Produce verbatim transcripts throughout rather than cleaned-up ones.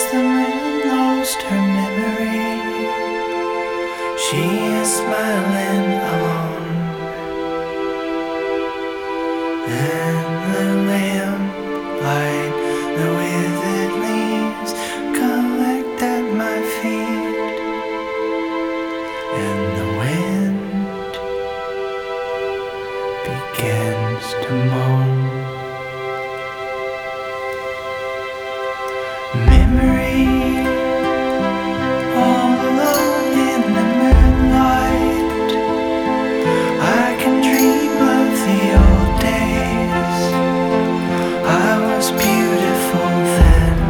the moon lost her memory. She is smiling alone, and the lamplight, the withered leaves collect at my feet, and the wind begins to moan. Memory, all alone in the moonlight, I can dream of the old days. I was beautiful then.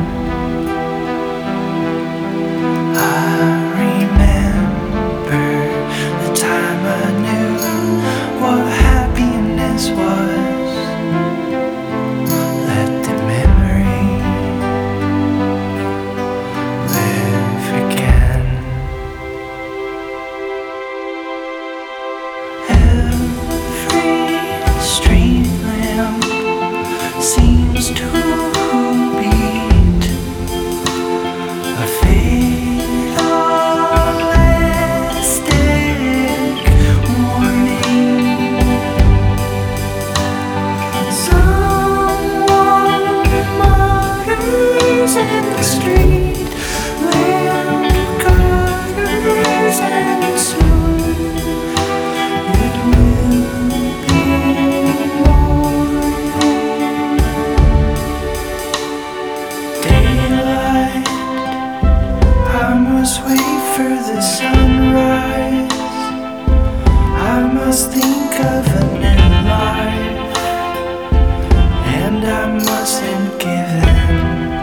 I remember the time I knew what happiness was. Let the memory live again. Every street lamp seems to beat a fatalistic warning. Someone mutters in the street, lamp gutters, and soon it will be morning. Daylight, I must wait for the sunrise. I must think of a new life, and I mustn't give in.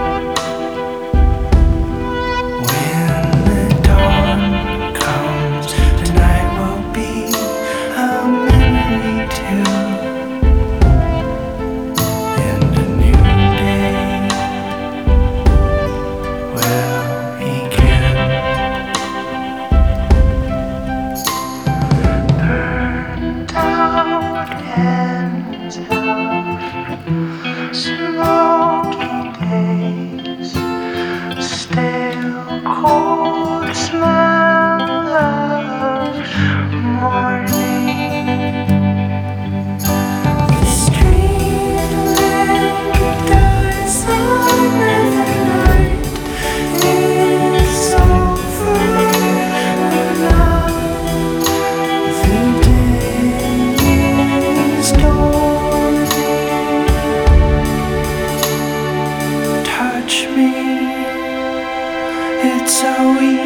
When the dawn comes, tonight will be a memory too, and a new day will begin. Burnt out ends of smoky days, stale cold smell of morning. The street lamp dies under the night. It's over now. The day is dawning. Touch me, it's so easy.